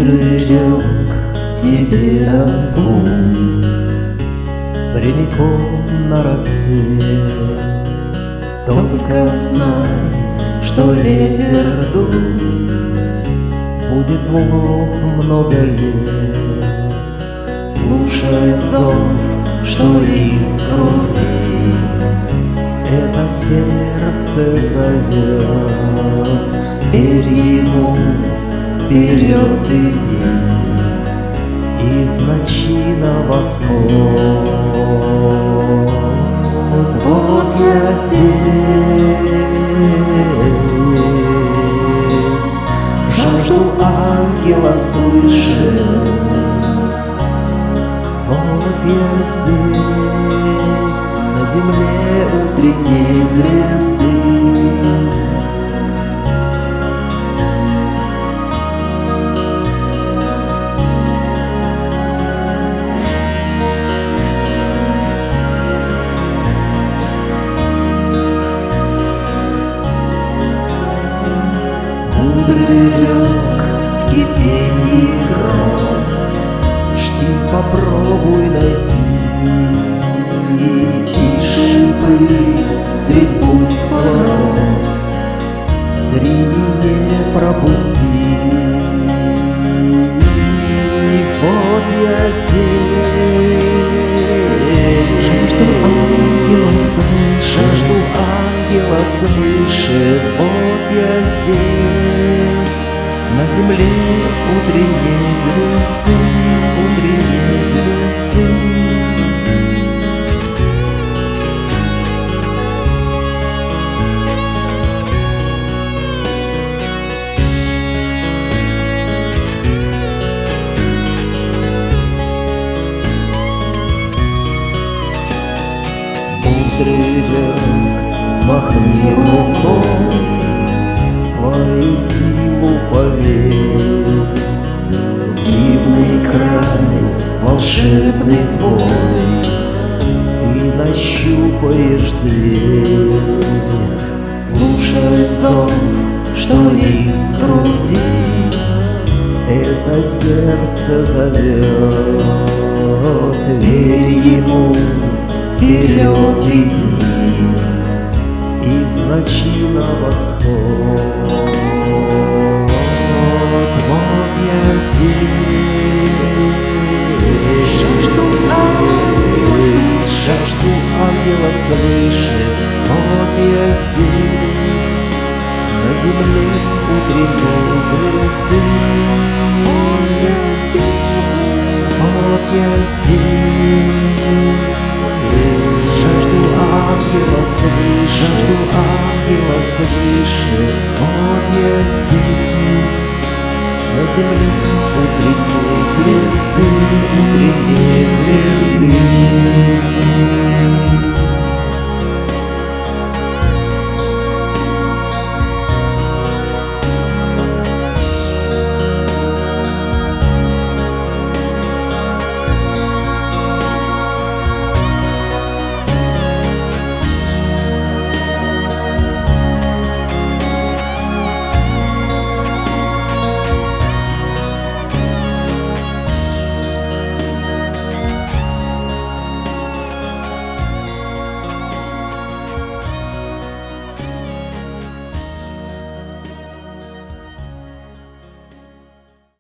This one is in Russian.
Мудрый рек тебе путь прямиком на рассвет. Только знай, что ветер дуть будет много лет. Слушай зов, что из груди это сердце зовет. Верь ему, вперед иди, из ночи на восход. Вот я здесь, жажду ангела свыше. Вот я здесь, на земле утренней звезды. Мудрый рек в кипении гроз, жди, попробуй найти, и шипы средь пусть роз зри не пропусти. Вот я здесь, жажду ангела свыше, жажду ангела свыше. Вот я здесь, на земле утренней звезды, утренней звезды. Мудрый рек, взмахни рукой, свою силу поверь. Дивный край, волшебный твой, ты нащупаешь дверь. Слушай зов, что из груди это сердце зовет. Верь ему, вперед иди, из ночи на восход. Вот я здесь, жажду ангела свыше, жажду ангела свыше. Вот я здесь, на земле утренней звезды. Вот я здесь, жажду ангела свыше, жажду ангела свыше. Вот я здесь, на земле утренней звезды, утренней звезды.